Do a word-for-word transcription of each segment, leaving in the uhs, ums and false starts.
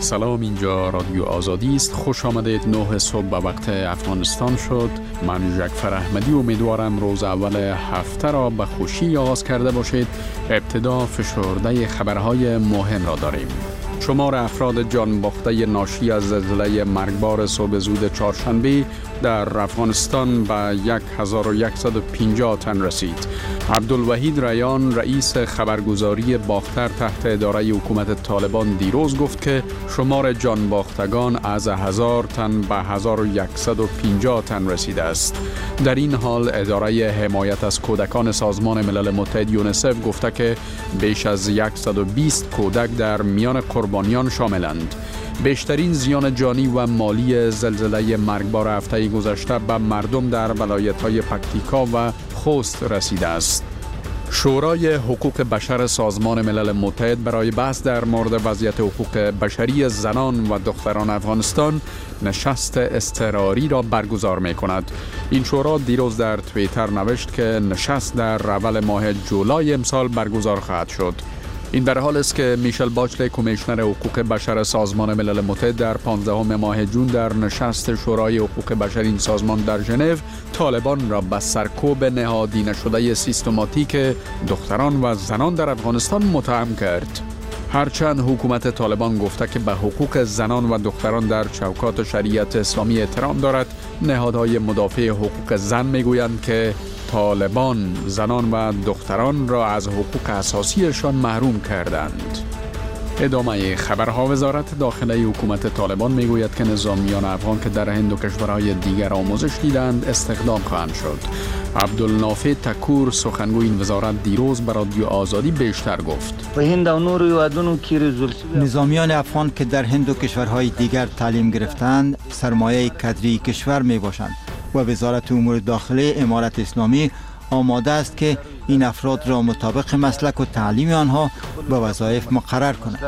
سلام، اینجا رادیو آزادی است. خوش آمدید. نه صبح به وقت افغانستان شد. من جعفر احمدی امیدوارم روز اول هفته را به خوشی آغاز کرده باشید. ابتدا فشرده خبرهای مهم را داریم. شمار افراد جان باخته ناشی از زلزله مرگبار صبح زود چهارشنبه در افغانستان به هزار و صد و پنجاه تن رسید. عبدالوحید ریان رئیس خبرگزاری باختر تحت اداره حکومت طالبان دیروز گفت که شمار جان باختگان از هزار تن به هزار و صد و پنجاه تن رسیده است. در این حال اداره حمایت از کودکان سازمان ملل متحد یونیسف گفته که بیش از صد و بیست کودک در میان قربانیان شاملند. بیشترین زیان جانی و مالی زلزله مرگبار هفته گذشته به مردم در ولایت‌های پکتیکا و خوست رسیده است. شورای حقوق بشر سازمان ملل متحد برای بحث در مورد وضعیت حقوق بشری زنان و دختران افغانستان نشست اضطراری را برگزار می کند. این شورا دیروز در توییتر نوشت که نشست در اول ماه جولای امسال برگزار خواهد شد. این در حال است که میشل باچلت کمیشنر حقوق بشر سازمان ملل متحد در پانزدهم ماه جون در نشست شورای حقوق بشر این سازمان در ژنو طالبان را به سرکوب نهادی نشده سیستماتیک دختران و زنان در افغانستان متهم کرد. هرچند حکومت طالبان گفته که به حقوق زنان و دختران در چوکات شریعت اسلامی احترام دارد، نهادهای مدافع حقوق زن میگویند که طالبان زنان و دختران را از حقوق اساسیشان محروم کردند. ادامه خبرها. وزارت داخلی حکومت طالبان میگوید که نظامیان افغان که در هند و کشورهای دیگر آموزش دیدند استخدام خواهند شد. عبدالنافع تکور سخنگوی این وزارت دیروز به رادیو آزادی بیشتر گفت. نظامیان افغان که در هند و کشورهای دیگر تعلیم گرفتند سرمایه کادری کشور می باشند و وزارت امور داخلی امارت اسلامی آماده است که این افراد را مطابق مسلک و تعلیم آنها به وظایف مقرر کند.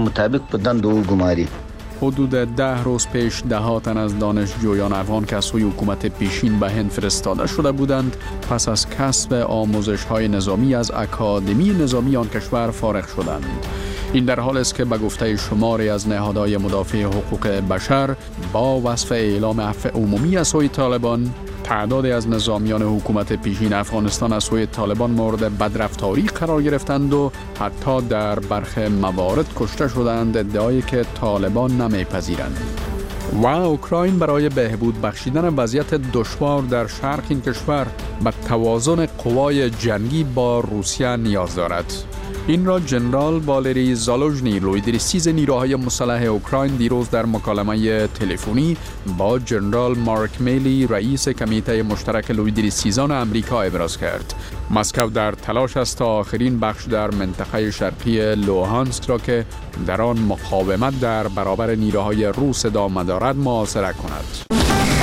حدود ده روز پیش ده ها تن از دانشجویان افغان که از سوی حکومت پیشین به هند فرستاده شده بودند پس از کسب آموزش های نظامی از اکادمی نظامی آن کشور فارغ شدند. این در حال است که به گفته شماری از نهادهای مدافع حقوق بشر با وصف اعلام عفو عمومی از سوی طالبان، تعدادی از نظامیان حکومت پیشین افغانستان از سوی طالبان مورد بدرفتاری قرار گرفتند و حتی در برخی موارد کشته شدند، ادعایی که طالبان نمیپذیرند. و اوکراین برای بهبود بخشیدن وضعیت دشوار در شرق این کشور به توازن قوای جنگی با روسیه نیاز دارد. این را جنرال والری زالوژنی، لویدریسیز نیروهای مسلح اوکراین دیروز در مکالمه تلفنی با جنرال مارک میلی، رئیس کمیته مشترک لویدریسیزان امریکا ابراز کرد. مسکو در تلاش است تا آخرین بخش در منطقه شرقی لوهانسک را که در آن مقاومت در برابر نیروهای روس ادامه دارد محاصره کند.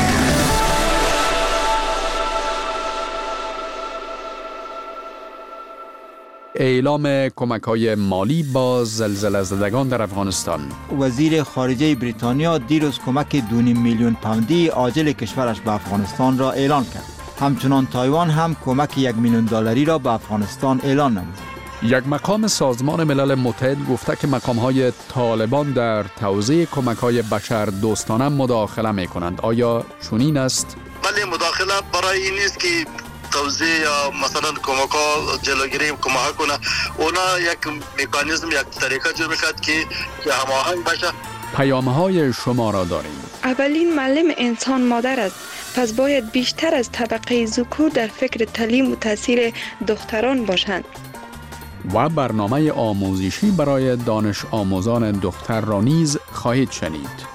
اعلام کمک‌های مالی با زلزله زدگان در افغانستان. وزیر خارجه بریتانیا دیروز کمک دو میلیون پوندی عاجل کشورش به افغانستان را اعلان کرد. همچنان تایوان هم کمک یک میلیون دلاری را به افغانستان اعلان نمود. یک مقام سازمان ملل متحد گفته که مقام‌های طالبان در توزیع کمک‌های بشر دوستانه مداخله می‌کنند. آیا چنین است؟ ولی مداخله برای این نیست که توزیع یا مثلا کمک ها جلوگیری کمک کنه. اونا یک مکانیزم، یک طریقه جور میکرد که هماهنگ بشه. پیام‌های شما را داریم. اولین معلم انسان مادر است، پس باید بیشتر از طبقه ذکور در فکر تعلیم و تاثیر دختران باشند. و برنامه آموزشی برای دانش آموزان دختر را نیز خواهید شنید.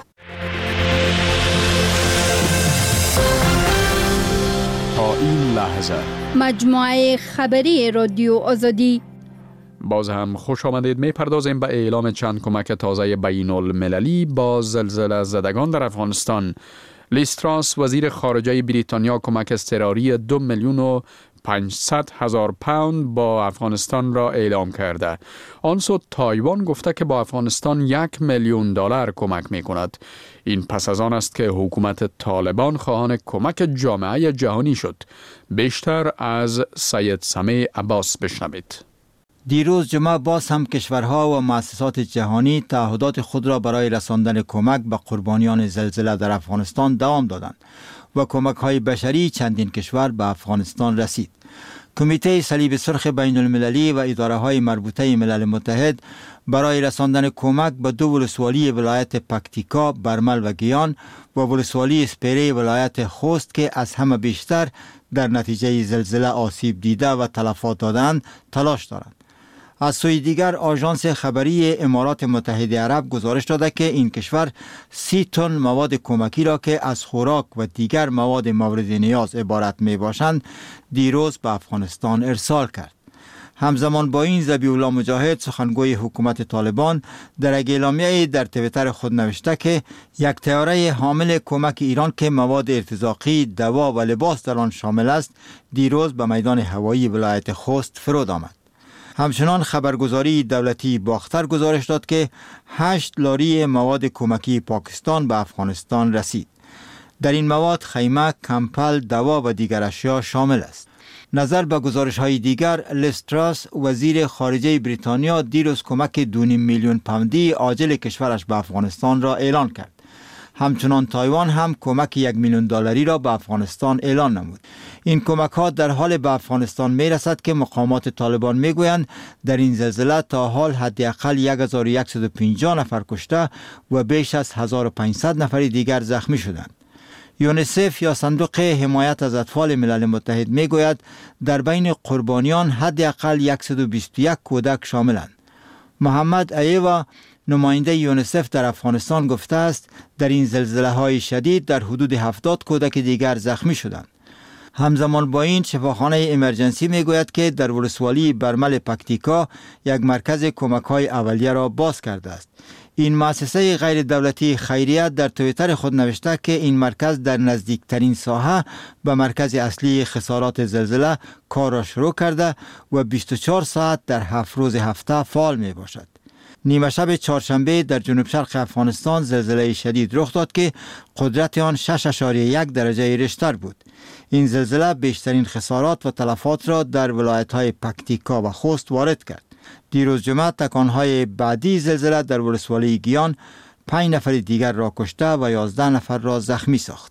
تا این لحظه مجموعه خبری رادیو آزادی. باز هم خوش آمدید. می پردازیم به اعلام چند کمک تازه بین المللی با زلزله زدگان در افغانستان. لیز تراس وزیر خارجه بریتانیا کمک اضطراری دو میلیون و پانصد هزار پوند با افغانستان را اعلام کرده. آن سو تایوان گفته که با افغانستان یک میلیون دلار کمک می کند. این پس از آن است که حکومت طالبان خواهان کمک جامعه جهانی شد. بیشتر از سید سمیع عباس بشنوید. دیروز جمعه باز هم کشورها و مؤسسات جهانی تعهدات خود را برای رساندن کمک به قربانیان زلزله در افغانستان دوام دادند و کمک های بشری چندین کشور به افغانستان رسید. کمیته صلیب سرخ بین المللی و اداره های مربوطه ملل متحد برای رساندن کمک به دو ولسوالی ولایت پکتیکا، برمل و گیان و ولسوالی سپیره ولایت خوست که از همه بیشتر در نتیجه زلزله آسیب دیده و تلفات دادند تلاش دارند. از سوی دیگر آژانس خبری امارات متحده عرب گزارش داده که این کشور سی تن مواد کمکی را که از خوراک و دیگر مواد مورد نیاز عبارت می باشند دیروز به افغانستان ارسال کرد. همزمان با این ذبیح الله مجاهد سخنگوی حکومت طالبان در اعلامیه در توییتر خود نوشته که یک طیاره حامل کمک ایران که مواد ارتزاقی، دوا و لباس در آن شامل است دیروز به میدان هوایی ولایت خوست فرود آمد. همچنان خبرگزاری دولتی باختر گزارش داد که هشت لاری مواد کمکی پاکستان به افغانستان رسید. در این مواد خیمه، کمپل، دوا و دیگر اشیا شامل است. نظر به گزارش های دیگر، لستراس وزیر خارجه بریتانیا دیروز کمک دو نیم میلیون پوندی عاجل کشورش به افغانستان را اعلان کرد. همچنان تایوان هم کمک یک میلیون دلاری را به افغانستان اعلان نمود. این کمک ها در حال به افغانستان می رسد که مقامات طالبان می گویند در این زلزله تا حال حداقل یک هزار و صد و پنجاه نفر کشته و بیش از هزار و پانصد نفر دیگر زخمی شدند. یونیسف یا صندوق حمایت از اطفال ملل متحد می گوید در بین قربانیان حداقل صد و بیست و یک کودک شاملند. محمد ایوا نماینده یونیسف در افغانستان گفته است در این زلزله های شدید در حدود هفتاد کودک دیگر زخمی شدند. همزمان با این شفاخانه امرجنسی می گوید که در ولسوالی برمل پکتیکا یک مرکز کمک های اولیه را باز کرده است. این مؤسسه غیر دولتی خیریه در توییتر خود نوشته که این مرکز در نزدیکترین ساحه به مرکز اصلی خسارات زلزله کار را شروع کرده و بیست و چهار ساعت در هفت روز هفته فعال می باشد. نیمه شب چهارشنبه در جنوب شرق افغانستان زلزله شدید رخ داد که قدرت آن شش اشاریه یک درجه ریشتر بود. این زلزله بیشترین خسارات و تلفات را در ولایت‌های پکتیکا و خوست وارد کرد. دیروز جمعه تکانهای بعدی زلزله در ولسوالی گیان پنج نفر دیگر را کشته و یازده نفر را زخمی ساخت.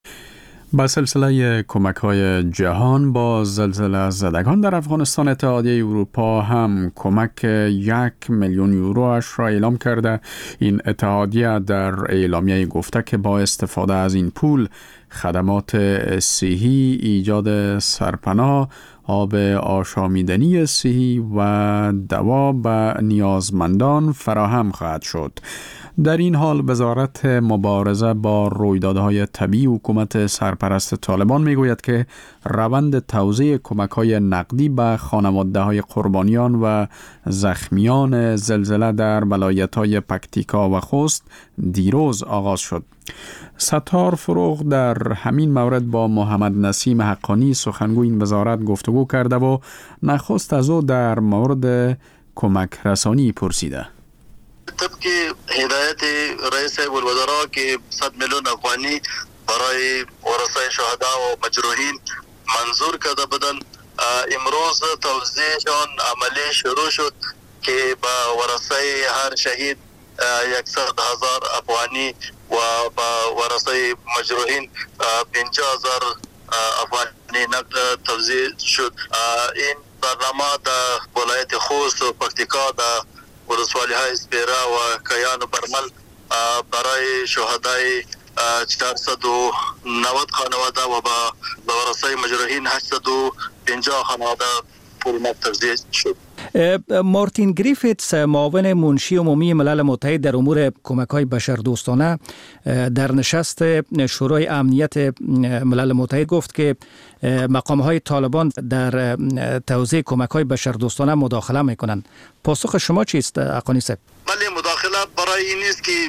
با سلسله کمک‌های جهان با زلزله زدگان در افغانستان، اتحادیه اروپا هم کمک یک میلیون یوروش را اعلام کرده. این اتحادیه در اعلامیه گفته که با استفاده از این پول خدمات صحی، ایجاد سرپناه، آب آشامیدنی صحی و دوا به نیازمندان فراهم خواهد شد. در این حال وزارت مبارزه با رویدادهای طبیعی حکومت سرپرست طالبان میگوید که روند توزیع کمک‌های نقدی به خانواده‌های قربانیان و زخمیان زلزله در ولایت‌های پکتیکا و خوست دیروز آغاز شد. ستار فروغ در همین مورد با محمد نسیم حقانی سخنگوی این وزارت گفتگو کرده و نخست از او در مورد کمک رسانی پرسیده. طبق هدایت رئیس الوزراء که صد میلیون افغانی برای ورثه شهدا و مجروحین منظور کرده بودند، امروز توزیعشان عملی شروع شد که با ورثه هر شهید یکصد هزار افغانی و با ورثه مجروحین پنجاه هزار افغانی نقد توزیع شد. این برنامه در ولایت خوست و پکتیکا در ولسوالی های سپیره و کیان و برمل برای شهدای چهارصد و نود خانواده و با ورثه مجروحین هشتصد و پنجاه خانواده پول توزیع شد. مارتین گریفیتس، معاون منشی عمومی ملل متحد در امور کمک‌های بشردوستانه، در نشست شورای امنیت ملل متحد گفت که مقام‌های طالبان در توزیع کمک‌های بشردوستانه مداخله می‌کنند. پاسخ شما چیست حقانی صاحب؟ بله، مداخله برای این نیست که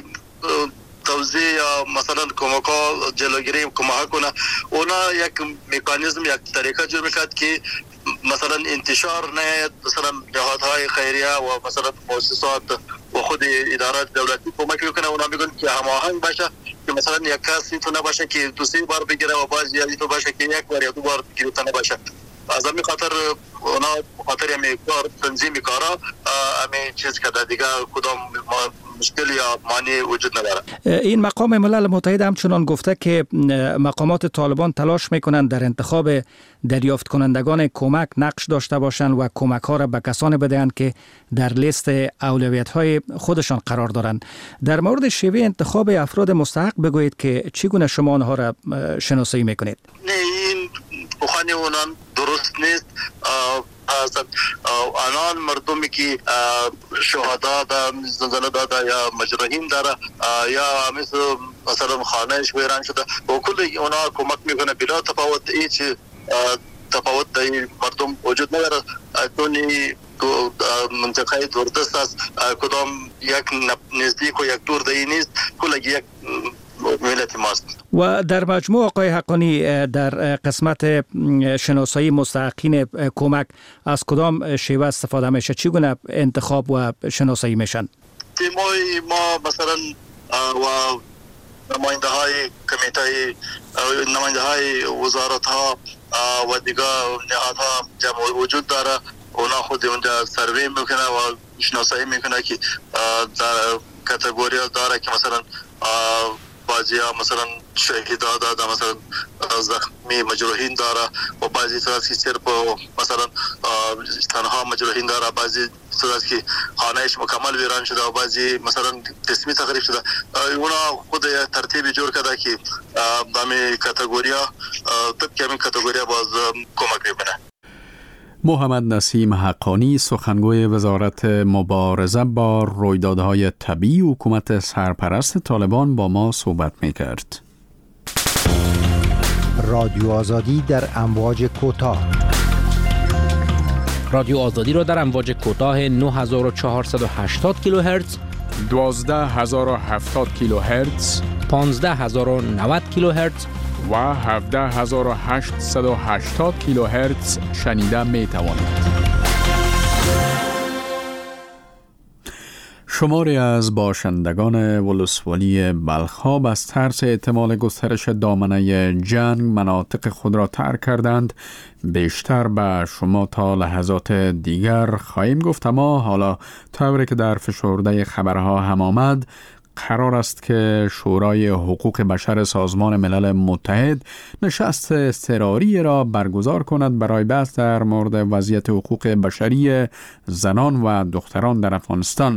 توزیع یا مثلا کمک ها جلوگیری کمک کنه. اونا یک مکانیزم، یک طریقه جور میکرد که مثلا انتشار نه، مثلا جهادهای خیریه و مثلا مؤسسات و خود ادارات دولتی کمک میکنه. اونا میگن که هماهنگ باشه، که مثلا یک کسی تو نباشه که دو سه بار بگیره و بعضی یادی تو باشه که یک بار یا دو بار بگیره تو نباشه. از همین خاطر اونا خاطر همین کار تنظیم کارا همین چیز کرده دیگه کدام مشکل یا مانع وجود نداره. این مقام ملل متحد همچنان گفته که مقامات طالبان تلاش میکنند در انتخاب دریافت کنندگان کمک نقش داشته باشند و کمک ها را به کسانی بدهند که در لیست اولویت های خودشان قرار دارند. در مورد شیوه انتخاب افراد مستحق بگویید که چگونه شما آنها را شناسایی میکنید؟ نه این بخانی اونان درست نیست. آنان مردمی که شهدا دا زلزله داده یا مجروحین داره یا مثل مثلا خانهش ویران شده و کل اونا کمک میکنه بلا تفاوت هیچ تفاوت در مردم وجود نداره. چون منطقه دوردست است، کدام یک نزدیک و یک دور دهی نیست، کل یک ملت ماست. و در مجموع آقای حقانی در قسمت شناسایی مستحقین کمک از کدام شیوه استفاده میشه؟ چگونه انتخاب و شناسایی میشن؟ تیمای ما مثلا و نماینده های کمیته نماینده های وزارت ها و دیگر نهادها جمع وجود داره. اونا خود اونجا سروی میکنه و شناسایی میکنه که در کاتگوری داره که مثلا بعضی ها مثلا شهیدا داده، مثلا زخمی مجروحین داره و بعضی طرف که صرف مثلا تنها مجروحین داره، بعضی طرف که خانهش مکمل ویران شده و بعضی مثلا قسمی تخریب شده. اونا خود ترتیبی جور کرده که همین کاتگوری ها طبق همین کاتگوری باز کمک میکنه. محمد نسیم حقانی سخنگوی وزارت مبارزه با رویدادهای طبیعی حکومت سرپرست طالبان با ما صحبت می‌کرد. رادیو آزادی در امواج کوتاه. رادیو آزادی را در امواج کوتاه نه هزار و چهارصد و هشتاد کیلوهرتز، دوازده هزار و هفتاد کیلوهرتز، پانزده هزار و نود کیلوهرتز و هفده هزار و هشتصد و هشتاد کیلوهرتز شنیده می توانید. شماری از باشندگان ولسوالی بلخاب از ترس احتمال گسترش دامنه جنگ مناطق خود را ترک کردند. بیشتر به شما تا لحظات دیگر خواهیم گفت، اما حالا طوری که در فشرده خبرها هم آمد، قرار است که شورای حقوق بشر سازمان ملل متحد نشست اضطراری را برگزار کند برای بحث در مورد وضعیت حقوق بشری زنان و دختران در افغانستان.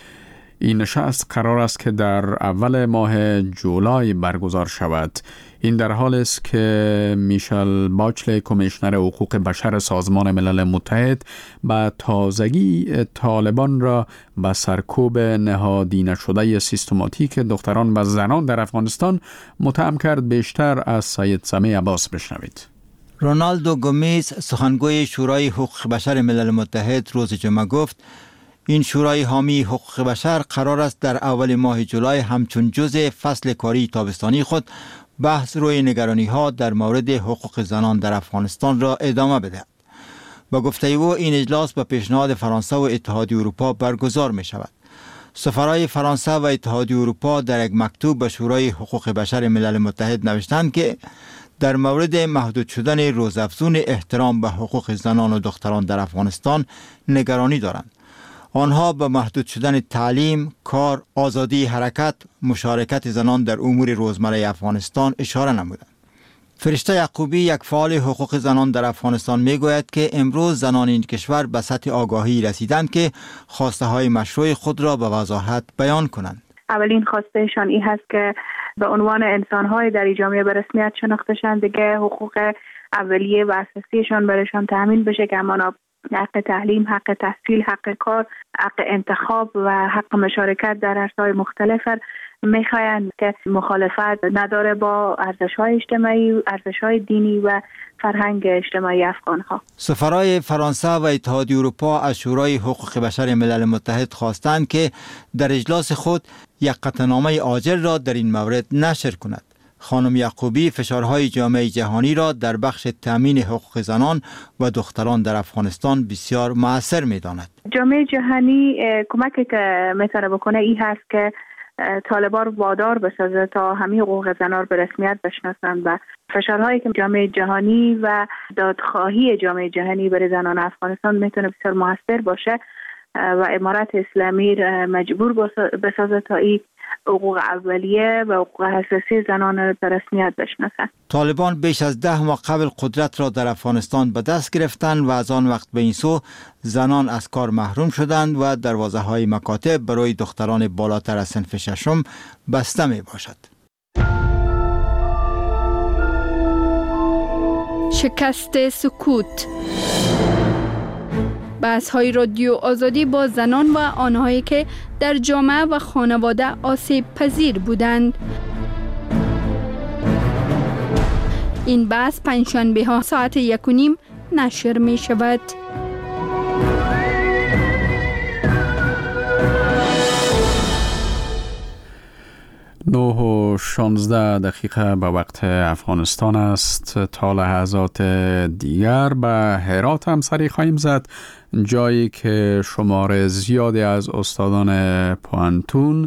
این نشست قرار است که در اول ماه جولای برگزار شود. این در حال است که میشل باچل، کمیشنر حقوق بشر سازمان ملل متحد، به تازگی طالبان را به سرکوب نهادی نشده سیستماتیک دختران و زنان در افغانستان متهم کرد. بیشتر از سید سمیع عباس بشنوید. رونالدو گومیز، سخنگوی شورای حقوق بشر ملل متحد، روز جمعه گفت این شورای حامی حقوق بشر قرار است در اول ماه جولای همچون جزء فصل کاری تابستانی خود بحث روی نگرانی ها در مورد حقوق زنان در افغانستان را ادامه بدهد. با گفته او این اجلاس به پیشنهاد فرانسه و اتحادیه اروپا برگزار می شود. سفرای فرانسه و اتحادیه اروپا در یک مکتوب به شورای حقوق بشر ملل متحد نوشتند که در مورد محدود شدن روزافزون احترام به حقوق زنان و دختران در افغانستان نگرانی دارند. آنها به محدود شدن تعلیم، کار، آزادی حرکت، مشارکت زنان در امور روزمره افغانستان اشاره نمودند. فرشته یعقوبی، یک فعال حقوق زنان در افغانستان، میگوید که امروز زنان این کشور به سطح آگاهی رسیدند که خواسته های مشروع خود را به وضاحت بیان کنند. اولین خواستهشان این هست که به عنوان انسان‌های در جامعه به رسمیت شناخته شوند، دیگه حقوق اولیه و اساسیشان برایشان تامین بشه که همانا حق تعلیم، حق تحصیل، حق کار، حق انتخاب و حق مشارکت در عرصه‌های مختلف میخواین که مخالفت نداره با ارزش‌های اجتماعی، ارزش‌های دینی و فرهنگ اجتماعی افغان‌ها. سفرای فرانسه و اتحادیه اروپا از شورای حقوق بشر ملل متحد خواستند که در اجلاس خود یک قطعنامه عاجل را در این مورد نشر کند. خانم یعقوبی فشارهای جامعه جهانی را در بخش تامین حقوق زنان و دختران در افغانستان بسیار مؤثر می‌داند. جامعه جهانی کمکی که می‌تونه بکنه این هست که طالبان رو وادار بسازه تا همه حقوق زنان به رسمیت بشناسند و فشارهایی که جامعه جهانی و دادخواهی جامعه جهانی برای زنان افغانستان میتونه بسیار موثر باشه و امارت اسلامی مجبور بسازه تا این حقوق اولیه و حقوق حساسی زنان به رسمیت بشناسند. طالبان بیش از ده ماه قبل قدرت را در افغانستان به دست گرفتند و از آن وقت به این سو زنان از کار محروم شدند و دروازه های مکاتب برای دختران بالاتر از صنف ششم بسته می باشد. شکست سکوت. بحث های رادیو آزادی با زنان و آنهایی که در جامعه و خانواده آسیب پذیر بودند. این بحث پنجشنبه ها ساعت یک و نیم نشر می شود. نه و شانزده دقیقه به وقت افغانستان است. تا لحظات دیگر به هرات هم سری خواهیم زد، جایی که شمار زیادی از استادان پوانتون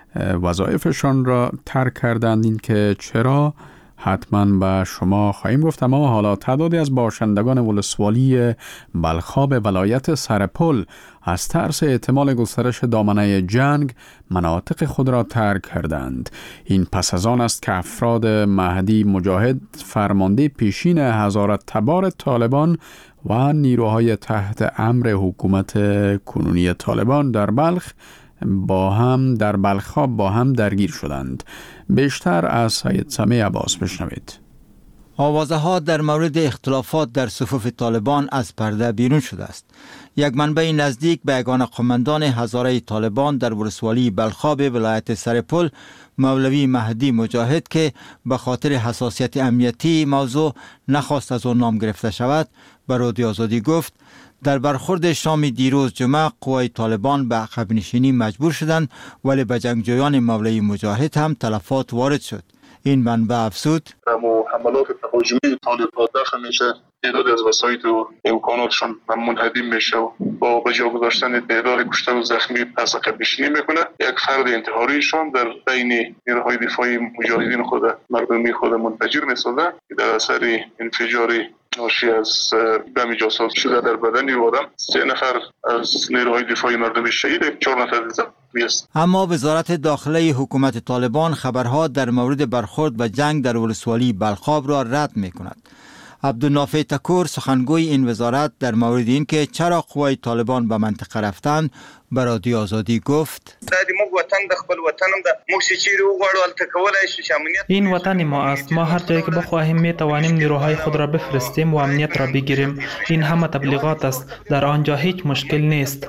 وظایفشان را ترک کردند. این که چرا حتما به شما خواهیم گفت. اما حالا تعدادی از باشندگان ولسوالی بلخاب ولایت سرپل از ترس احتمال گسترش دامنه جنگ مناطق خود را ترک کردند. این پس از آن است که افراد مهدی مجاهد فرمانده پیشین هزارت تبار طالبان و نیروهای تحت امر حکومت کنونی طالبان در بلخ با هم در بلخاب با هم درگیر شدند. بیشتر از سید سمیع عباس بشنوید. آوازه ها در مورد اختلافات در صفوف طالبان از پرده بیرون شده است. یک منبع نزدیک به یگانه قماندان هزاره طالبان در ولسوالی بلخاب ولایت سرپل، مولوی مهدی مجاهد، که به خاطر حساسیت امنیتی موضوع نخواست از آن نام گرفته شود، به رادیو آزادی گفت در برخورد شام دیروز جمعه قوای طالبان به عقب نشینی مجبور شدند، ولی به جنگجویان مولوی مجاهد هم تلفات وارد شد. این منبع افزود اما حملات تهاجمی طالبان داخل میشه، تعداد از وسایل و امکاناتشون منهدم میشه و با بجا گذاشتن تعداد کشته و زخمی پس عقب نشینی میکنه. یک فرد انتحاریشان در بین نیروهای دفاعی مجاهدین خود مردمی خود منفجر میسازه که در اثر انفجاری ناشی از بم جاساز شده در بدن آدم سه نفر از نیروهای دفاعی مردمی شهید، چهار نفر زخمی است. اما وزارت داخله حکومت طالبان خبرها در مورد برخورد و جنگ در ولسوالی بلخاب را رد میکند. عبدالنافع تکور سخنگوی این وزارت در مورد این که چرا قوای طالبان به منطقه رفتند به رادیو آزادی گفت این وطن ما است. ما هر جایی که بخواهیم می توانیم نیروهای خود را بفرستیم و امنیت را بگیریم. این همه تبلیغات است، در آنجا هیچ مشکل نیست.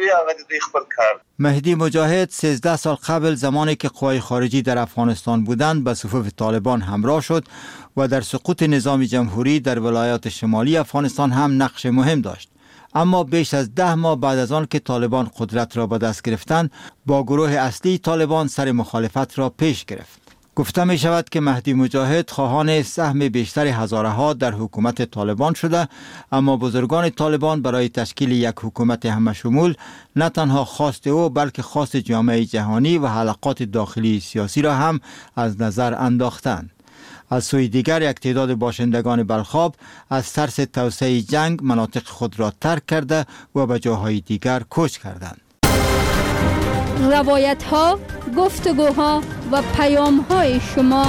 مهدی مجاهد سیزده سال قبل زمانی که قوای خارجی در افغانستان بودند به صفوف طالبان همراه شد و در سقوط نظام جمهوری در ولایات شمالی افغانستان هم نقش مهم داشت. اما بیش از ده ماه بعد از آن که طالبان قدرت را به دست گرفتند، با گروه اصلی طالبان سر مخالفت را پیش گرفت. گفته می شود که مهدی مجاهد خواهان سهم بیشتر هزاره ها در حکومت طالبان شده، اما بزرگان طالبان برای تشکیل یک حکومت همشمول نه تنها خواست او بلکه خواست جامعه جهانی و حلقات داخلی سیاسی را هم از نظر انداختند. از سوی دیگر یک تعداد باشندگان بلخاب از ترس توسعه جنگ مناطق خود را ترک کرده و به جاهای دیگر کوچ کردند. روایت ها، گفتگوها و پیام های شما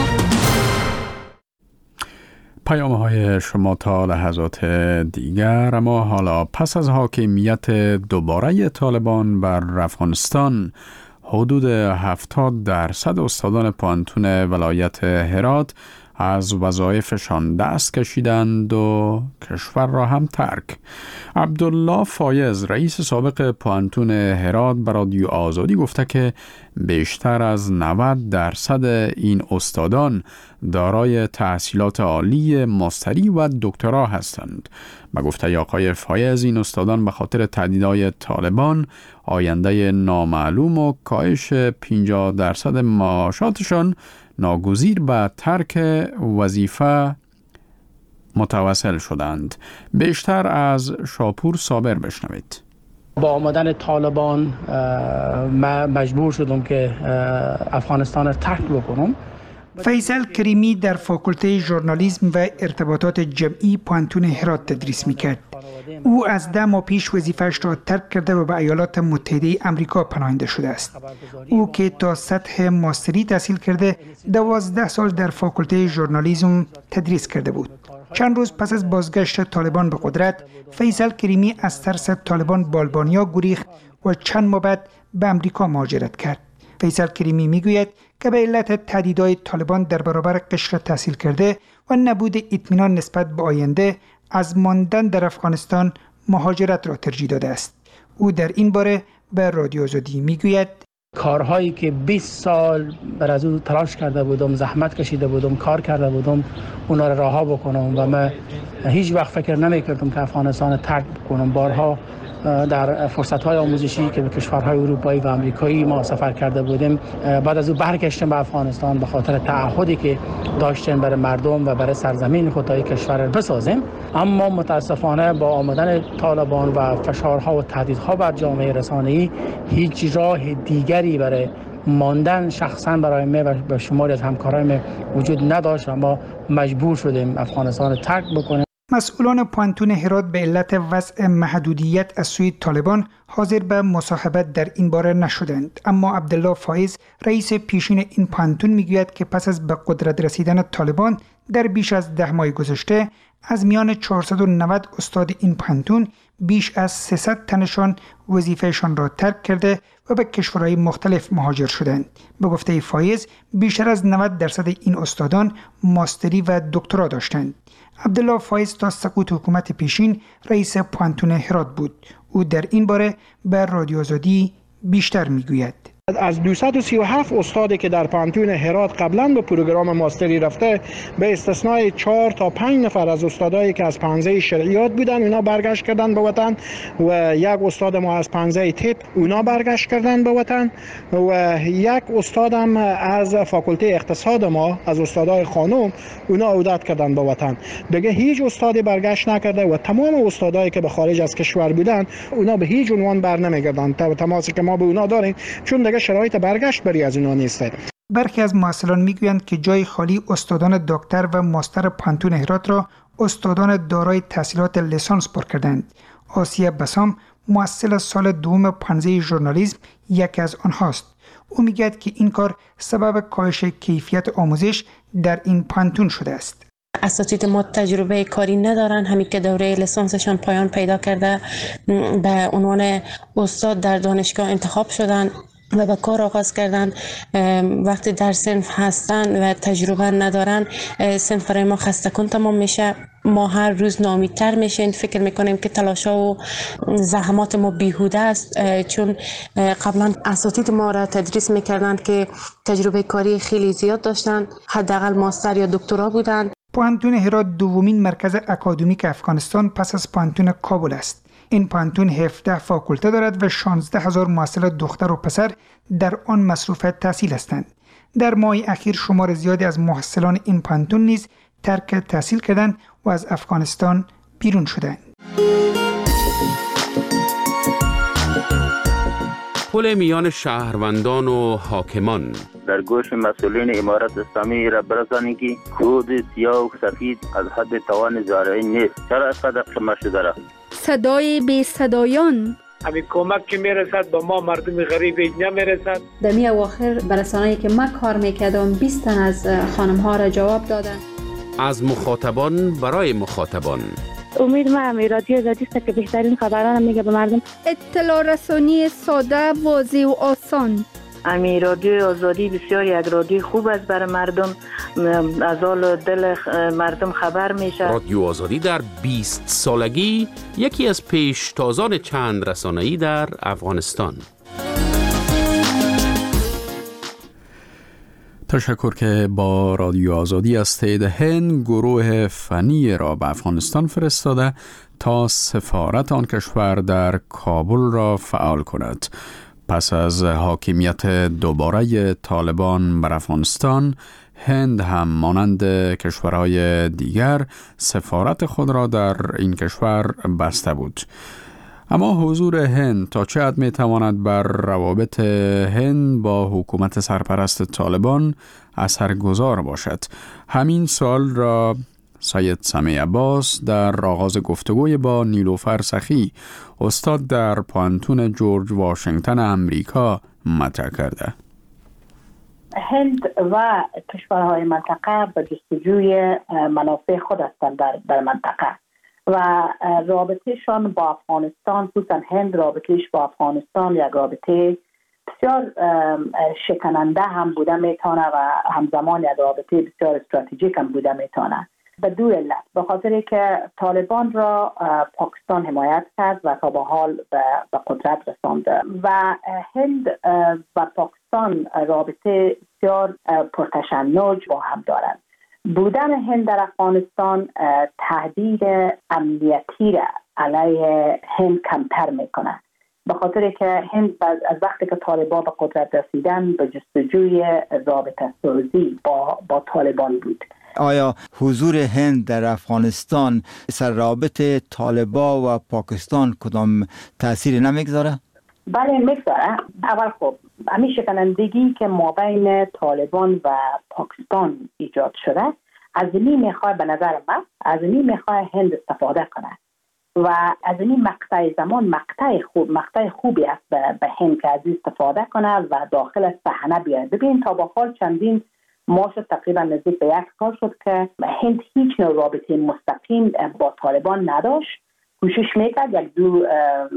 پیام های شما تا لحظات دیگر. اما حالا پس از حاکمیت دوباره طالبان بر افغانستان، حدود هفتاد درصد استادان پوانتون ولایت هرات از وظایفشان دست کشیدند و کشور را هم ترک. عبدالله فایز، رئیس سابق پوانتون هرات، به رادیو آزادی گفته که بیشتر از نود درصد این استادان دارای تحصیلات عالی ماستری و دکترا هستند. به گفته آقای فایز، این استادان به خاطر تهدیدهای طالبان، آینده نامعلوم و کاهش پنجاه درصد معاشاتشان ناگزیر به ترک وظیفه متوسل شدند. بیشتر از شاپور صابر بشنوید. با آمدن طالبان مجبور شدم که افغانستان را ترک بکنم. فیصل کریمی در فاکولته ژورنالیسم و ارتباطات جمعی پانتون هرات تدریس میکرد. او از ده ماه پیش وظیفه‌اش را ترک کرده و به ایالات متحده آمریکا پناهنده شده است. او که تا سطح ماستری تحصیل کرده دوازده سال در فاکولته ژورنالیسم تدریس کرده بود. چند روز پس از بازگشت طالبان به قدرت، فیصل کریمی از ترس طالبان به آلبانیا گریخت و چند ماه بعد به آمریکا مهاجرت کرد. فیصل کریمی میگوید که به علت تهدیدهای طالبان در برابر قشر تحصیل کرده و نبود اطمینان نسبت به آینده از ماندن در افغانستان مهاجرت را ترجیح داده است. او در این باره به رادیو آزادی میگوید کارهایی که بیست سال بر از او تلاش کرده بودم، زحمت کشیده بودم، کار کرده بودم، اونا را رها بکنم و من هیچ وقت فکر نمی‌کردم که افغانستان ترک بکنم. بارها در فرصت‌های آموزشی که به کشورهای اروپایی و آمریکایی ما سفر کرده بودیم، بعد از او برگشتیم به افغانستان به خاطر تعهدی که داشتیم برای مردم و برای سرزمین خود تا کشور را بسازیم. اما متاسفانه با آمدن طالبان و فشارها و تهدیدها بر جامعه رسانه‌ای هیچ راه دیگری برای ماندن شخصا برای من و به شماری از همکاران وجود نداشت و ما مجبور شدیم افغانستان را ترک بکنیم. مسئولان پانتون هرات به علت وضع محدودیت از سوی طالبان حاضر به مصاحبت در این باره نشدند، اما عبدالله فایز رئیس پیشین این پانتون میگوید که پس از به قدرت رسیدن طالبان در بیش از ده ماه گذشته از میان چهارصد و نود استاد این پانتون بیش از سیصد تنشان وظیفهشان را ترک کرده و به کشورهای مختلف مهاجر شدند. به گفته فایز بیشتر از نود درصد این استادان ماستری و دکترا داشتند. عبدالله فایز تا سقوط حکومت پیشین رئیس پانتون هرات بود. او در این باره به رادیو آزادی بیشتر میگوید. از دویست و سی و هفت استادی که در پانتون هرات قبلا به پروگرام ماستری رفته، به استثنای چهار تا پنج نفر از استادایی که از پانزه شرعیات بودن اونا برگشت کردن به وطن و یک استاد ما از پانزه تپ اونا برگشت کردن به وطن و یک استادم از فاکولته اقتصاد ما از استادای خانم اونا عودت کردن به وطن. دیگه هیچ استادی برگشت نکرده و تمام استادایی که به خارج از کشور بودن اونا به هیچ عنوان بر نمیگردن. تماسی که ما به اونا داریم چون شرایط برگشت بری از اینا نیسته. برخی از محصلان میگویند که جای خالی استادان دکتر و ماستر پانتون هرات را استادان دارای تحصیلات لیسانس پر کردند. آسیه بسام محصل سال دوم پانزه ژورنالیسم یکی از آنهاست. او میگوید که این کار سبب کاهش کیفیت آموزش در این پانتون شده است. اساتید ما تجربه کاری ندارن، همین که دوره لیسانسشان پایان پیدا کرده به عنوان استاد در دانشگاه انتخاب شدن و به کار آغاز کردن. وقتی در صنف هستن و تجربه ندارن صنف برای ما خسته کن تمام میشه. ما هر روز ناامیدتر میشیم، فکر میکنیم که تلاشا و زحمات ما بیهوده است، چون قبلا اساتید ما را تدریس میکردند که تجربه کاری خیلی زیاد داشتن، حداقل ماستر یا دکترا بودن. پانتون هرات دومین مرکز اکادمیک افغانستان پس از پانتون کابل است. این پانتون هفده فاکولته دارد و شانزده هزار محصل دختر و پسر در آن مصروف تحصیل هستند. در ماه اخیر شمار زیادی از محصلان این پانتون نیز ترک تحصیل کردند و از افغانستان بیرون شدند. پل میان شهروندان و حاکمان در گوش مسئولین امارت اسلامی را برسانید که کود سیاه و سفید از حد توان زارعی نیست. چرا اینقدر قمه شده را؟ صدای بی صدایان همین کمک که میرسد به ما مردم غریب نمیرسد. در می اواخر برسانه‌ای که من کار میکردم بیست تن از خانم ها را جواب دادن. از مخاطبان برای مخاطبان. امید ما هم رادیو آزادی است که بهترین خبران میگه به مردم. اطلاع رسانی ساده، واضح و آسان. امی رادیو آزادی بسیار یک رادیو خوب است برای مردم، از حال دل مردم خبر میشه. رادیو آزادی در بیست سالگی یکی از پیشتازان چند رسانه‌ای در افغانستان. تشکر که با رادیو آزادی از تایید هند گروه فنی را به افغانستان فرستاده تا سفارت آن کشور در کابل را فعال کند. پس از حاکمیت دوباره طالبان بر افغانستان، هند هم مانند کشورهای دیگر سفارت خود را در این کشور بسته بود. اما حضور هند تا چه حد میتواند بر روابط هند با حکومت سرپرست طالبان اثرگذار باشد؟ همین سوال را سید سمیع عباس در آغاز گفتگوی با نیلوفر سخی استاد در پانتون جورج واشنگتن امریکا مطرح کرده. هند و کشورهای منطقه به جستجوی منافع خود هستند در, در منطقه و رابطهشان با افغانستان، خصوصا هند رابطهش با افغانستان یک رابطه بسیار شکننده هم بوده میتونه و همزمان یک رابطه بسیار استراتژیک هم بوده میتونه. به دو علت، به خاطر که طالبان را پاکستان حمایت کرد و تا به حال به قدرت رسانده و هند و پاکستان رابطه بسیار پرتشنج با هم دارند. بودن هند در افغانستان تهدید امنیتی را علیه هند کمتر میکنه، به خاطر که هند از وقتی که طالبان به قدرت رسیدن به جستجوی رابطه سازی با با طالبان بود. آیا حضور هند در افغانستان سر رابطه طالبان و پاکستان کدام تأثیر نمیگذاره؟ بله میگذاره. اول خب همین شکنندگی که مابین طالبان و پاکستان ایجاد شده، از این میخواد به نظر من از این میخواد هند استفاده کنه و از این مقطع زمان مقطع خوب مقطع خوبی است به, به هند که از این استفاده کنه و داخل صحنه بیاد. ببین تا به حال چندین ما شد تقریبا نزدیک به یک سال شد که هند هیچ نوع رابطه مستقیم با طالبان نداشت. کوشش میکرد یک دو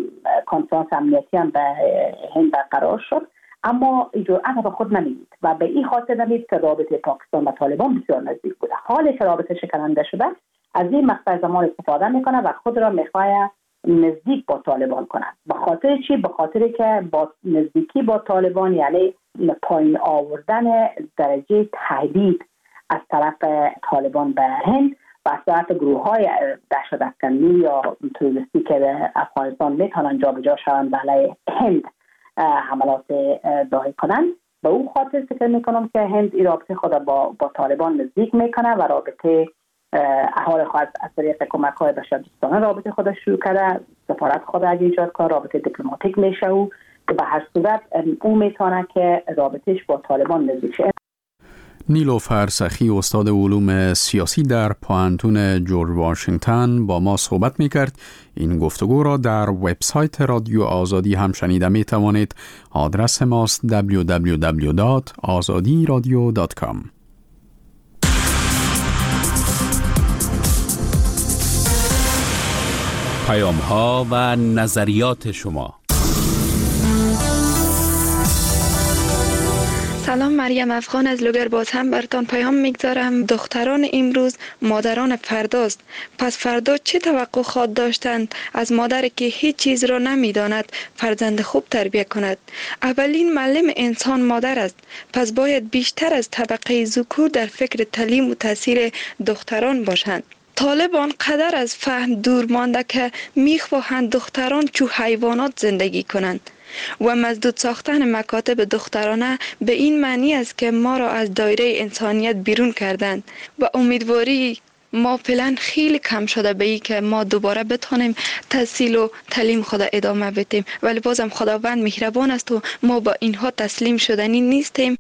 کنفرانس امنیتی هم به هند برقرار شد، اما جرأت به خود نمیدید و به این خاطر نمید که رابطه پاکستان و طالبان بسیار نزدیک بوده. حالی که رابطه شکننده شده، از این مقطع زمان استفاده میکنه و خود را میخواه نزدیک با طالبان کنه. به خاطر چی؟ به خاطر که با نزدیکی با طالبان یعنی پایین آوردن درجه تهدید از طرف طالبان به هند و از طرف گروه های دهشت‌افکنی یا تروریستی که به افغانستان میتونن جابجا شوند و علیه هند حملات داعی کنند. به اون خاطر فکر میکنم که هند این رابطه خود با با طالبان نزدیک میکنه و رابطه حال خواهد از طریق کمک های بشردوستانه رابطه خود شروع کرده، سفارت خود اگه ایجاد کنه رابطه دیپلماتیک میشه و به هر صورت او میتونه که رابطهش با طالبان نزدیک شه. نیلوفر سخی استاد علوم سیاسی در پانتون جورج واشنگتن با ما صحبت میکرد. این گفتگو را در وبسایت رادیو آزادی هم شنیده می توانید. آدرس ماست دبلیو دبلیو دبلیو دات آزادی رادیو دات کام. پیام ها و نظریات شما. سلام، مریم افغان از لوگر. باز هم براتون پیام میگذارم. دختران امروز مادران فرداست، پس فردا چه توقع خواهد داشتند از مادر که هیچ چیز را نمیداند فرزند خوب تربیت کند؟ اولین معلم انسان مادر است، پس باید بیشتر از طبقه ذکور در فکر تعلیم و تاثیر دختران باشند. طالبان قدر از فهم دور مانده که میخواهند دختران چو حیوانات زندگی کنند و مزدود ساختن مکاتب دخترانه به این معنی است که ما را از دایره انسانیت بیرون کردند و امیدواری ما فعلا خیلی کم شده به این که ما دوباره بتونیم تحصیل و تعلیم خود ادامه بدیم، ولی بازم خداوند مهربان است و ما با اینها تسلیم شدنی نیستیم.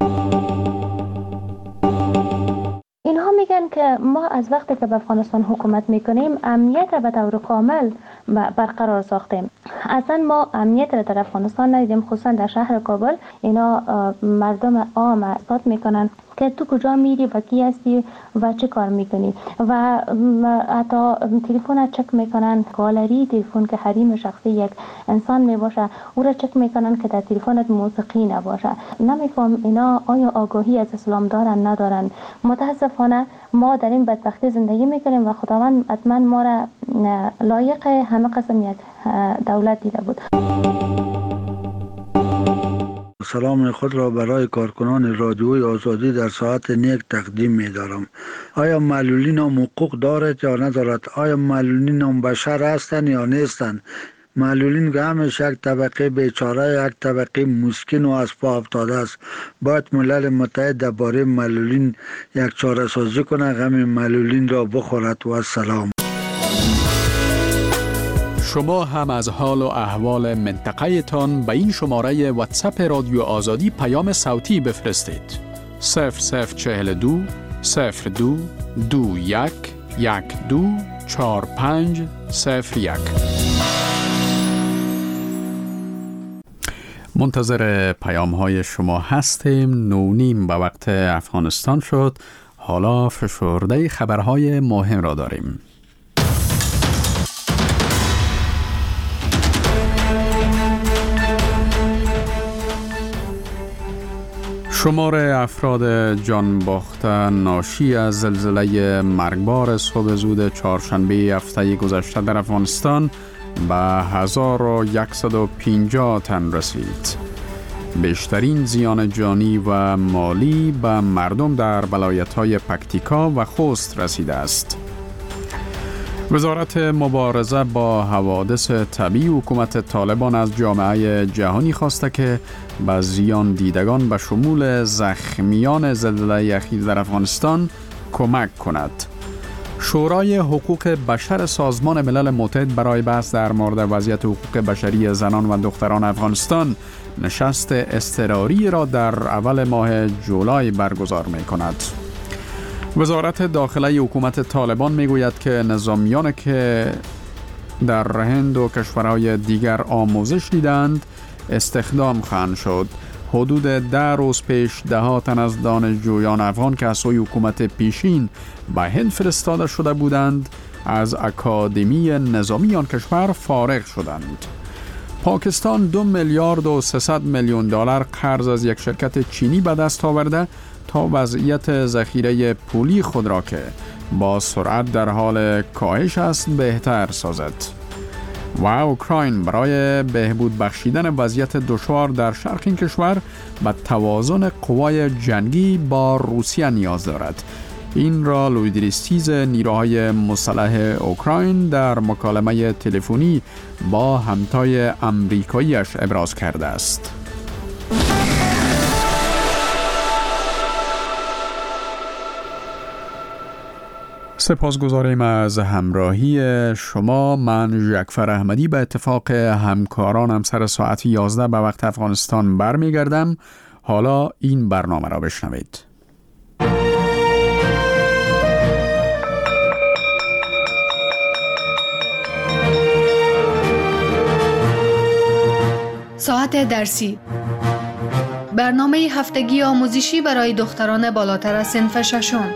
اینها میگن که ما از وقتی که به افغانستان حکومت میکنیم امنیت به طور کامل برقرار ساختیم. اصلا ما امنیت را در افغانستان ندیدیم، خصوصا در شهر کابل. اینا مردم عام اثبات میکنن که تو کجا میری و کی هستی و چه کار میکنی و حتی تلفن چک میکنن. گالری تلفن که حریم شخصی یک انسان میباشه او را چک میکنن که در تلفنت موسیقی نباشه. نمیفهم اینا آیا آگاهی از اسلام دارن ندارن؟ متاسفانه ما در این بدبختی زندگی میکنیم و خداوند حتما ما را لایق همه قسم یک دولت دیده بود. سلام خود را برای کارکنان رادیوی آزادی در ساعت نیک تقدیم می دارم. آیا معلولین هم حقوق دارد یا ندارد؟ آیا معلولین هم بشر هستند یا نیستند؟ معلولین که همش یک طبقه بیچاره، یک طبقه مسکین و از پا افتاده است. باید ملل متحد درباره معلولین یک چاره سازی کنه، غم معلولین را بخورد. و سلام. شما هم از حال و احوال منطقه تان به این شماره واتساپ رادیو آزادی پیام صوتی بفرستید. صفر صفر چهل دو صفر دو دو یک یک دو چهار پنج صفر یک. منتظر پیام های شما هستیم. نونیم به وقت افغانستان شد. حالا فشرده خبرهای مهم را داریم. شمار افراد جان باخته ناشی از زلزله مرگبار صبح زود چهارشنبه هفته گذشته در افغانستان به هزار و صد و پنجاه تن رسید. بیشترین زیان جانی و مالی به مردم در ولایت‌های پکتیکا و خوست رسیده است. وزارت مبارزه با حوادث طبیعی حکومت طالبان از جامعه جهانی خواسته که به زیان دیدگان به شمول زخمیان زلزله اخیر در افغانستان کمک کند. شورای حقوق بشر سازمان ملل متحد برای بحث در مورد وضعیت حقوق بشری زنان و دختران افغانستان نشست اضطراری را در اول ماه جولای برگزار می کند. وزارت داخله حکومت طالبان می گوید که نظامیان که در هند و کشورهای دیگر آموزش دیدند استخدام خواهند شد. حدود ده روز پیش ده ها تن از دانشجویان افغان که از سوی حکومت پیشین به هند فرستاده شده بودند از اکادمی نظامی آن کشور فارغ شدند. پاکستان دو میلیارد و سیصد میلیون دلار قرض از یک شرکت چینی به دست آورده تا وضعیت ذخیره پولی خود را که با سرعت در حال کاهش است بهتر سازد. و اوکراین برای بهبود بخشیدن وضعیت دشوار در شرق این کشور به توازن قوای جنگی با روسیه نیاز دارد. این را لویدریستیز نیروهای مسلح اوکراین در مکالمه تلفنی با همتای امریکاییش ابراز کرده است. سپاسگزاریم از همراهی شما. من جعفر احمدی به اتفاق همکارانم سر ساعت یازده به وقت افغانستان برمیگردم. حالا این برنامه را بشنوید. ساعت درسی، برنامه هفتگی آموزشی برای دختران بالاتر از صنف ششم.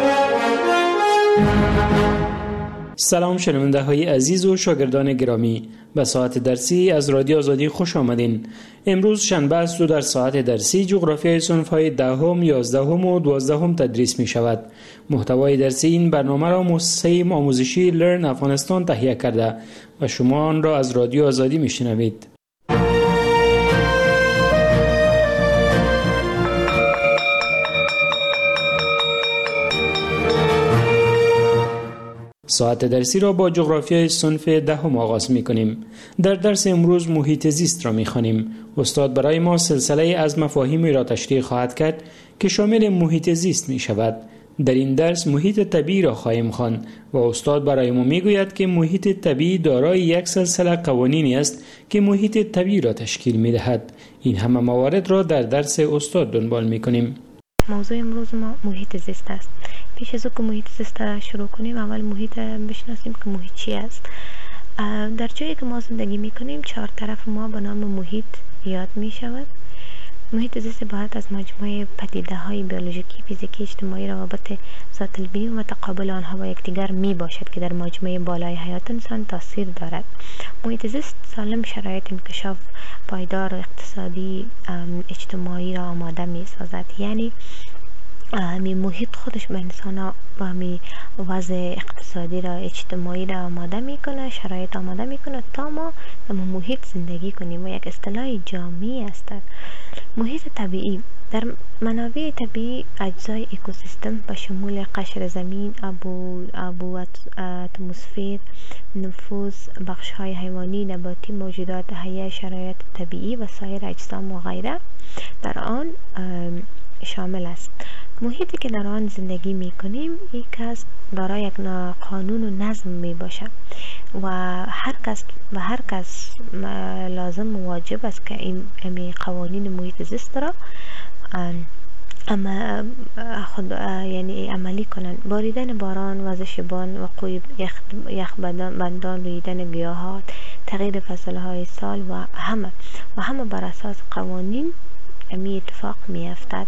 سلام شنونده های عزیز و شاگردان گرامی، به ساعت درسی از رادیو آزادی خوش آمدین. امروز شنبه است و در ساعت درسی جغرافیای صنف های دهم، یازدهم و دوازدهم تدریس می شود. محتوای درسی این برنامه را مؤسسه آموزشی لرن افغانستان تهیه کرده و شما آن را از رادیو آزادی می شنوید. ساعت درسی را با جغرافیای صنف دهم آغاز می کنیم. در درس امروز محیط زیست را می خوانیم. استاد برای ما سلسله از مفاهیمی را تشریح خواهد کرد که شامل محیط زیست می شود. در این درس محیط طبیعی را خواهیم خواند و استاد برای ما می گوید که محیط طبیعی دارای یک سلسله قوانینی است که محیط طبیعی را تشکیل می دهد. این همه موارد را در درس استاد دنبال می کنیم. موضوع امروز ما محیط زیست است. پیش از که محیط زیست را شروع کنیم اول محیط بشناسیم که محیط چی است. در جایی که ما زندگی میکنیم چهار طرف ما به نام محیط یاد می شود. محیط زیست عبارت از مجموعه پدیده های بیولوژیکی، فیزیکی، اجتماعی، روابط ذات البین و تقابل آنها با یکدیگر می باشد که در مجموعه بالای حیات انسان تاثیر دارد. محیط زیست سالم شرایط انکشاف پایدار و اقتصادی اجتماعی را آماده می سازد. یعنی همین محیط خودش به انسان ها و همین وضع اقتصادی را اجتماعی را آماده میکنه، شرایط آماده میکنه تا ما در محیط زندگی کنیم و یک اصطلاح جامعی است. محیط طبیعی در منابع طبیعی اجزای اکوسیستم به شمول قشر زمین، ابو ابو اتمسفر، نفوذ بخش های حیوانی، نباتی، موجودات حیه، شرایط طبیعی و سایر اجسام و غیره در آن شامل است. محیطی که در آن زندگی می کنیم یک کس دارای یک قانون و نظم می باشد و هر کس و هر کس لازم و واجب است که این امی قوانین محیط زیست را اما خود یعنی عملی کنند. باریدن باران، وزش بان، وقوع یخ, یخ بندان، رویدن گیاهات، تغییر فصلهای سال و همه و همه بر اساس قوانین امی اتفاق می افتد.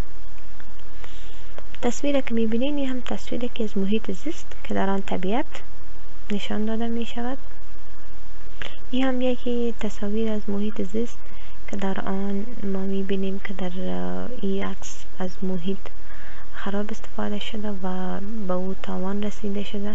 تصویری که می بینین هم تصویری که از محیط زیست که در آن طبیعت نشان داده می شود. این هم یکی تصاویر از محیط زیست که در آن ما می بینیم که در این عکس از محیط خراب استفاده شده و به او تاوان رسیده شده.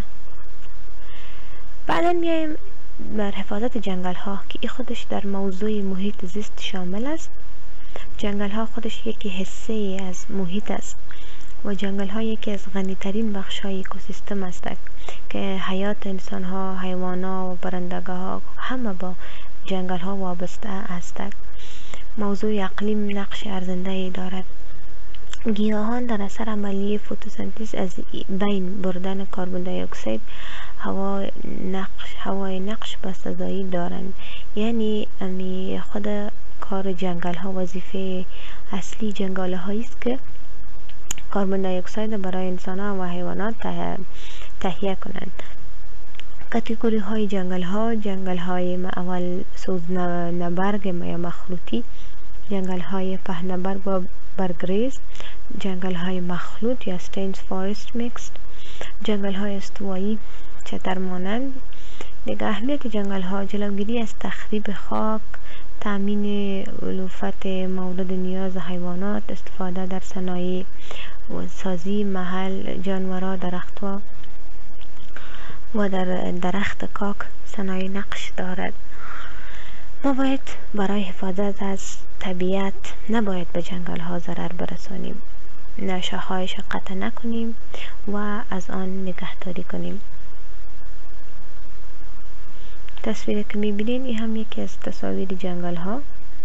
بعدا میایم بر حفاظت جنگل ها که این خودش در موضوع محیط زیست شامل است. جنگل ها خودش یکی حصه از محیط است و جنگل ها یکی از غنی ترین بخش های اکوسیستم است که حیات انسان ها، حیوانات و پرندگان ها همه با جنگل ها وابسته هستند. موضوع اقلیم نقش ارزنده دارد. گیاهان در اثر عملیه فتوسنتز از بین بردن کربن دی اکسید هوا نقش هوای نقش بسته‌زایی دارند. یعنی امی خود کار جنگل ها وظیفه اصلی جنگل هایی است که کربن دی اکسید برای انسان ها و حیوانات تهیه کنند. کاتگوری های جنگل ها: جنگل های اول سوز نبرگ یا مخلوطی، جنگل های پهنبرگ و برگریز، جنگل های مخلوط یا ستینز فارست میکست، جنگل های استوایی چتر مانند. دیگه اهمیت جنگل ها: جلوگیری از تخریب خاک، تامین علوفت مورد نیاز حیوانات، استفاده در صنایع و سازی محل جانورا، درختها و در درخت کاک صنایع نقش دارد. ما باید برای حفاظت از طبیعت نباید به جنگل ها ضرر برسانیم، نشاخهایش قطع نکنیم و از آن نگهداری کنیم. تصویری که میبینین این هم یکی از تصاویر جنگل ها.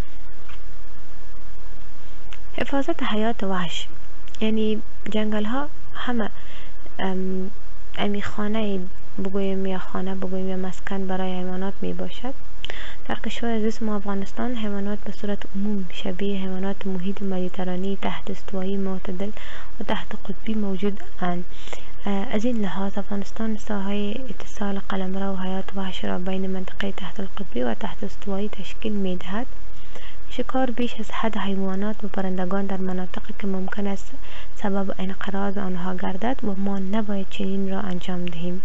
حفاظت حیات وحش، یعنی جنگل ها همه ام امی خانه بگویم یا خانه بگویم یا مسکن برای حیوانات می باشد. در کشور عزیز ما افغانستان حیوانات به صورت عموم شبیه حیوانات محیط مدیترانی تحت استوایی معتدل و تحت قطبی موجود اند. از این لحاظ افغانستان ساحه اتصال قلمرو و حیات وحش را بین منطقه تحت القطبی و تحت استوایی تشکیل می دهد. شکار بیش از حد حیوانات و پرندگان در مناطقی که ممکن است سبب انقراض آنها گردد و ما نباید چنین را انجام دهیم.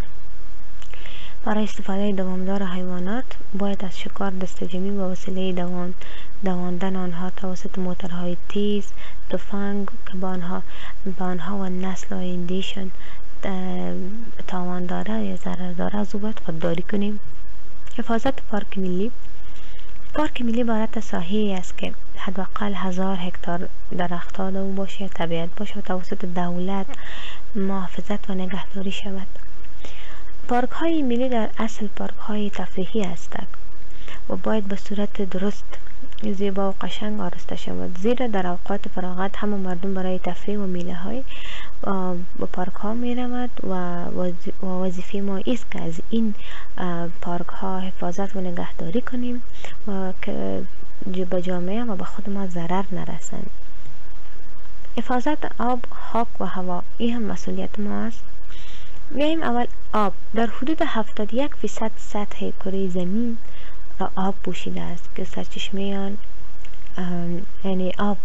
برای استفاده دوامدار حیوانات باید از شکار دستجمعی و وسیله دوان دواندن آنها توسط موتورهای تیز، تفنگ که با آنها با آنها و نسل آیندهشان تاوان داره یا ضرر داره از او باید خودداری کنیم. حفاظت پارک ملی: پارک ملی عبارت از ساحه‌ای است که حداقل هزار هکتار درختان در او باشه، طبیعت باشه و توسط دولت محافظت و نگهداری شود. پارک های ملی در اصل پارک های تفریحی هستند و باید به صورت درست، زیبا و قشنگ آراسته شود، زیرا در اوقات فراغت همه مردم برای تفریح و میله های به پارک ها می رود و وظیفه ما است که از این پارک ها حفاظت و نگهداری کنیم و که به جامعه و به خود ما ضرر نرسند. حفاظت آب، خاک و هوا این هم مسئولیت ما است. میایم اول آب. در حدود هفتاد و یک فیصد سطح کره زمین را آب پوشیده است که سرچشمه آن یعنی آب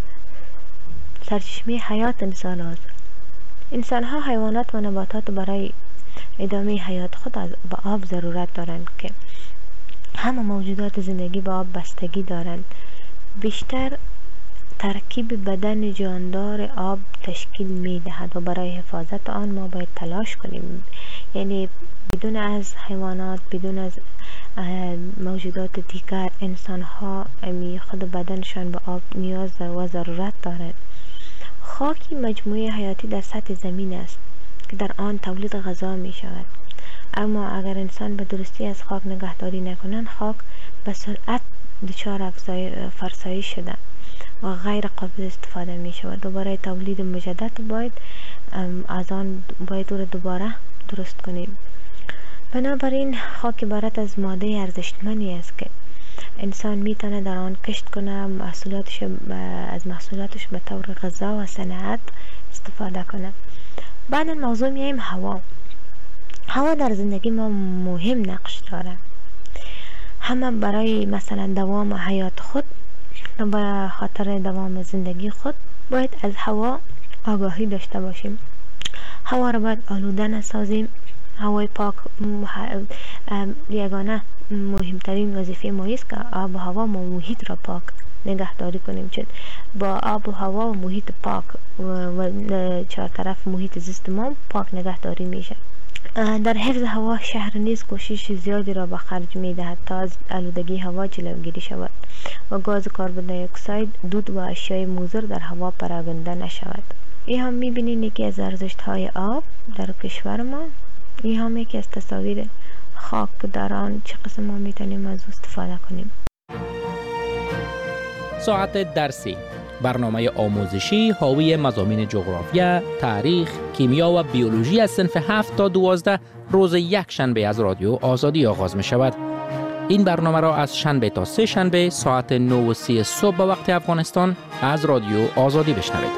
سرچشمه حیات انسان است. انسان ها، حیوانات و نباتات برای ادامه حیات خود از به آب ضرورت دارند که همه موجودات زندگی به آب بستگی دارند. بیشتر ترکیب بدن جاندار آب تشکیل می دهد و برای حفاظت آن ما باید تلاش کنیم. یعنی بدون از حیوانات، بدون از موجودات دیگر، انسان ها امی خود بدنشان به آب نیاز و ضرورت دارند. خاکی مجموعه حیاتی در سطح زمین است که در آن تولید غذا می شود. اما اگر انسان به درستی از خاک نگهداری نکنند، خاک به سرعت دچار فرسایش شده و غیر قابل استفاده می شود و برای تولید مجدد باید از آن باید او را دوباره درست کنیم. بنابراین خاک عبارت از ماده ارزشمندی است که انسان میتونه در آن کشت کنه، محصولاتش از محصولاتش به طور غذا و صنعت استفاده کنه. بعد موضوع میایم هوا. هوا در زندگی ما مهم نقش داره، همه برای مثلا دوام حیات خود و خاطر دوام زندگی خود باید از هوا آگاهی داشته باشیم. هوا را باید آلوده نسازیم. هوای پاک یگانه مهمترین وظیفه ما است که آب و هوا و محیط را پاک نگهداری کنیم، چون با آب و هوا و محیط پاک و چهار طرف محیط زیست ما پاک نگهداری میشه. در حفظ هوا شهر نیز کوشش زیادی را به خرج میدهد تا از آلودگی هوا جلوگیری شود و گاز کربن دی اکساید، دود و اشیای مضر در هوا پراگنده نشود. این هم میبینید یکی از ارزشت های آب در کشور ما. این هم یکی از تصاویر خاک در آن چه قسم ما میتونیم از استفاده کنیم. ساعت درسی، برنامه آموزشی حاوی مضامین جغرافیا، تاریخ، کیمیا و بیولوژی از صنف هفت تا دوازده روز یک شنبه از رادیو آزادی آغاز می شود. این برنامه را از شنبه تا سه شنبه ساعت نه و سی صبح به وقت افغانستان از رادیو آزادی بشنوید.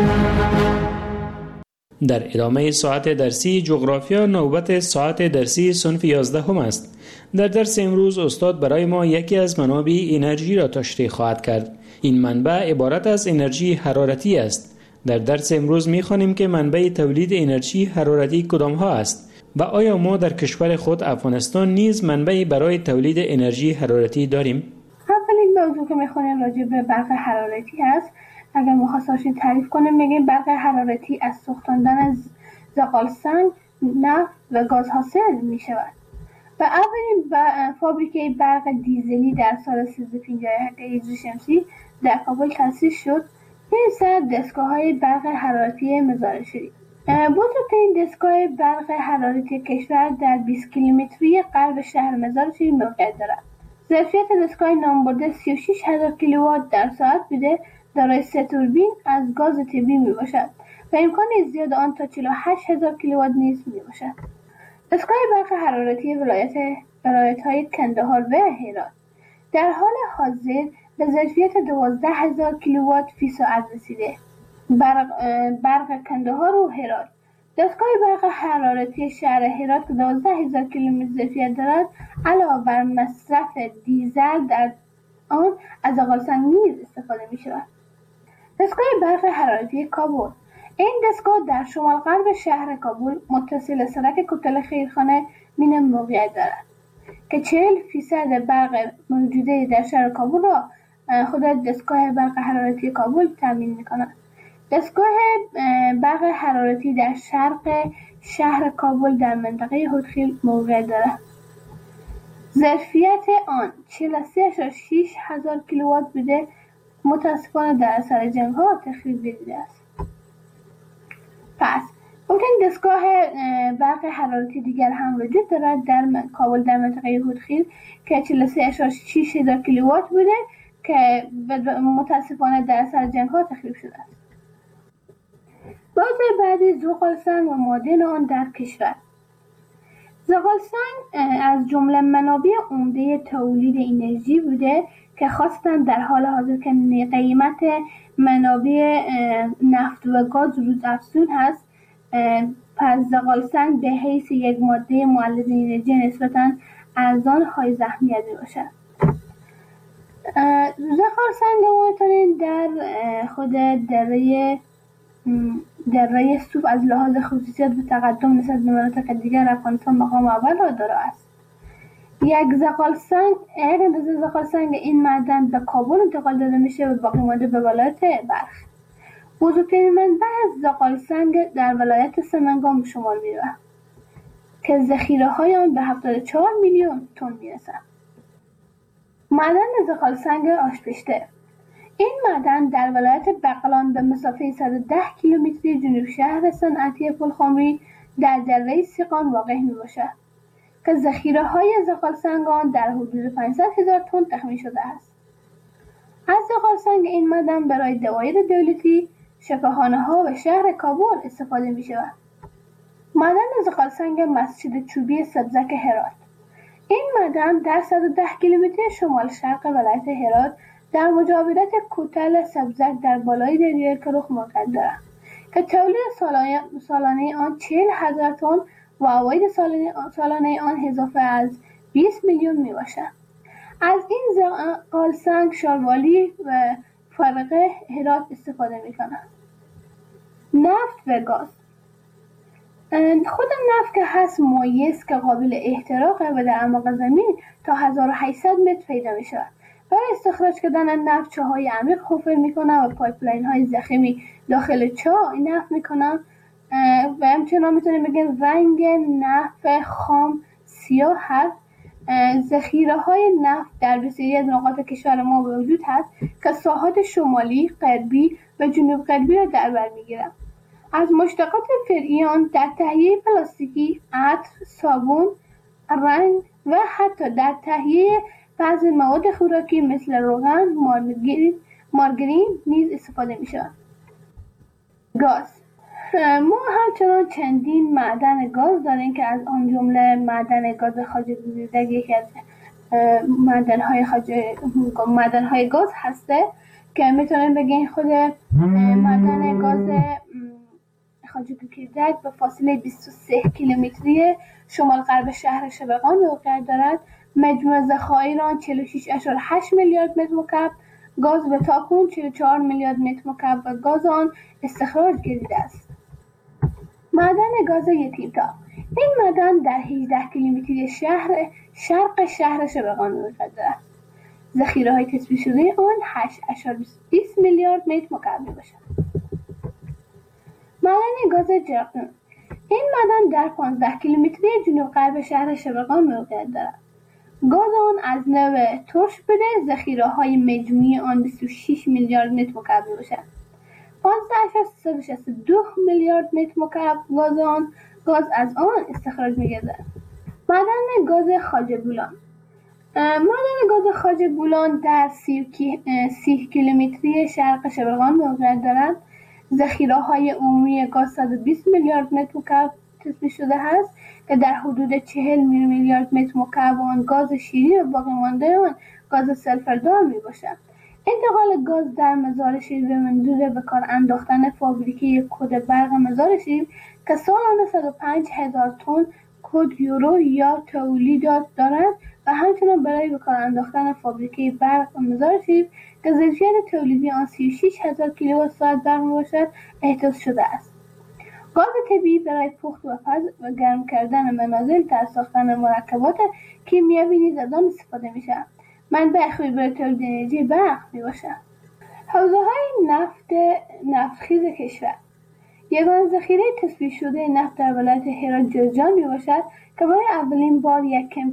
در ادامه ساعت درسی جغرافیا نوبت ساعت درسی صنف یازده هم است. در درس امروز استاد برای ما یکی از منابع انرژی را تشریح خواهد کرد. این منبع عبارت از انرژی حرارتی است. در درس امروز می‌خوانیم که منبع تولید انرژی حرارتی کدام ها است و آیا ما در کشور خود افغانستان نیز منبعی برای تولید انرژی حرارتی داریم؟ اولین موضوع که می‌خوانیم راجع به برق حرارتی است. اگر مختصرش تعریف کنیم میگیم برق حرارتی از سوختاندن از زغال سنگ، نفت و گاز حاصل می شود و اولین فابریکه برق دیزلی در سال سیزده پنجاه و هشت هجری شمسی در کابل تأسیس شد. این سه دستگاه های برق حرارتی مزار شدید. بزرگترین دستگاه برق حرارتی کشور در بیست کیلومتری غرب شهر مزار شریف موقعیت دارد. ظرفیت دستگاه نامبرده سی و شش هزار کیلووات در ساعت بوده، دارای سه توربین از گاز طبیعی می باشد و امکان زیاد آن تا چهل و هشت هزار کیلووات نیز می باشد. دستگاه برق حرارتی ولایت ولایت‌های کندهار و هرات در حال حاضر به ظرفیت دوازده هزار کیلووات فی ساعت رسیده. برق, برق کندهار و هرات. دستگاه برق حرارتی شهر هرات که دوازده هزار کیلومتر ظرفیت دارد علاوه بر مصرف دیزل در آن از زغالسنگ نیز استفاده می شود. دستگاه برق حرارتی کابل. این دستگاه در شمال غرب شهر کابل متصل سرک کوتل خیرخانه مین موقعیت دارد که چهل فیصد برق موجوده در شهر کابل را خود دستگاه برق حرارتی کابل تامین می کند. دستگاه برق حرارتی در شرق شهر کابل در منطقه هودخیل موقعیت دارد. ظرفیت آن چهل و سه ممیز شش هزار کیلووات بوده، متاسفانه در اثر جنگ ها تخریب دیده است. پس ممکن دستگاه برق حرارتی دیگر هم وجود دارد در کابل در منطقه هودخیل که چهل و سه ممیز شش هزار کیلووات بوده که متاسفانه در اثر جنگ ها تخریب شده است. موضوع بعدی زغالسنگ و معادن آن در کشور. زغالسنگ از جمله منابع عمده تولید انرژی بوده که خاصتا در حال حاضر که قیمت منابع نفت و گاز روز افزون هست، پس زغالسنگ به حیث یک ماده مولد انرژی نسبتا ارزان های اهمیت باشد. زغالسنگ معادن در خود دره دره سوب از لحاظ خصوصیت و تقدم نسبت به مناطق دیگر افغانستان مقام اول را دارا است. یک زغالسنگ یک اندازه زغالسنگ این معدن به کابل انتقال داده میشه و باقی مانده به ولایت بلخ. بزرگترین منبع از زغالسنگ در ولایت سمنگان به شمار میرود که ذخیره های آن به هفتاد و چهار میلیون تن میرسد. معدن زغالسنگ آشپشته. این معدن در ولایت بغلان به مسافه صد و ده کیلومتری جنوب شهر صنعتی پلخمری در دره سیقان واقع می باشد که ذخیره های زغالسنگ آن در حدود پانصد هزار تن تخمین شده است. از زغال سنگ این معدن برای دوایر دولتی، شفاخانه ها و شهر کابل استفاده می شود. معدن زغال سنگ مسجد چوبی سبزک هرات. این معدن در صد و ده کیلومتر شمال شرق ولایت هرات در مجاورت کوتل سبزک در بالای دریای کرخ موقعیت دارد که تولید سالانه, سالانه آن چهل هزار تن و عواید سالانه, سالانه آن اضافه از بیست میلیون می باشد. از این زغال سنگ شالوالی و فرقه هرات استفاده می کنند. نفت و گاز. خود نفت که هست مایع است که قابل احتراقه و در اعماق زمین تا هزار و هشتصد متر پیدا می شود. برای استخراج کردن نفت چاهای عمیق حفر می کنند و پایپلاین های ضخیمی داخل چاه نفت می کنند و همچنان میتونیم بگیم رنگ نفت خام سیاه هست. ذخیره های نفت در بسیاری از نقاط کشور ما وجود هست که ساحات شمالی، غربی و جنوب غربی را در بر میگیرند. از مشتقات فرعی آن در تهیه پلاستیکی، عطر، صابون، رنگ و حتی در تهیه بعضی مواد خوراکی مثل روغن، مارگرین, مارگرین نیز استفاده می شود. گاز. ما همچنان چندین معدن گاز داریم که از آن جمله معدن گاز خواجه گوزیدک یکی از معدن های خواجه معدن های گاز هسته که میتونیم بگیم خود معدن گاز خواجه گوزیدک به فاصله بیست و سه کیلومتری شمال غرب شهر شبقان موقعیت دارد. مجموع ذخایر آن چهل و شش ممیز هشت میلیارد متر مکعب گاز به تاکنون چهل و چهار میلیارد متر مکعب و گاز آن استخراج گردیده است. معدن گاز یتیمتا. این معدن در هجده کیلومتری شهر شرق شهر شبقان موقعیت دارد. ذخیره های تثبیت شده آن هشت ممیز بیست میلیارد متر مکعب میباشد. معدن گاز جرقدون. این معدن در پانزده کیلومتری جنوب غرب شهر شبقان موقعیت دارد. گاز آن از نوع ترش بوده، ذخیره های مجموعی آن بیست و شش میلیارد متر مکعب میباشد. پانزده ممیز سیصد و شصت و دو میلیارد متر مکعب گاز آن گاز از آن استخراج می‌گردد. معدن گاز خواجه بولان. معدن گاز خواجه بولان در سی کیلومتری شرق شبقان موقعیت دارد. ذخیره‌های عمومی گاز صد و بیست میلیارد متر مکعب تثبیت شده است که در حدود چهل میلیارد متر مکعب آن گاز شیرین و باقی مانده آن گاز سلفردار میباشد. انتقال گاز در مزار شیر به منظور به کار انداختن فابریکه کد برق مزار شیر که سالانه صد و پنج هزار تن کد یورو یا تولیدات دارد و همچنان برای به کار انداختن فابریکه برق مزار شیر که ظرفیت تولیدی آن سی و شش هزار کیلووات ساعت برق میباشد احداث شده است. گاز طبیعی برای پخت و پز و گرم کردن منازل در ساختن مرکبات کیمیایی نیز از آن استفاده می‌شود. منبع خوبی برای تولید انرژی برق میباشد. حوزه‌های نفت نفتخیز کشور. یگانه ذخیره تثبیت شده نفت در ولایت هرات جوزجان میباشد که برای اولین بار یک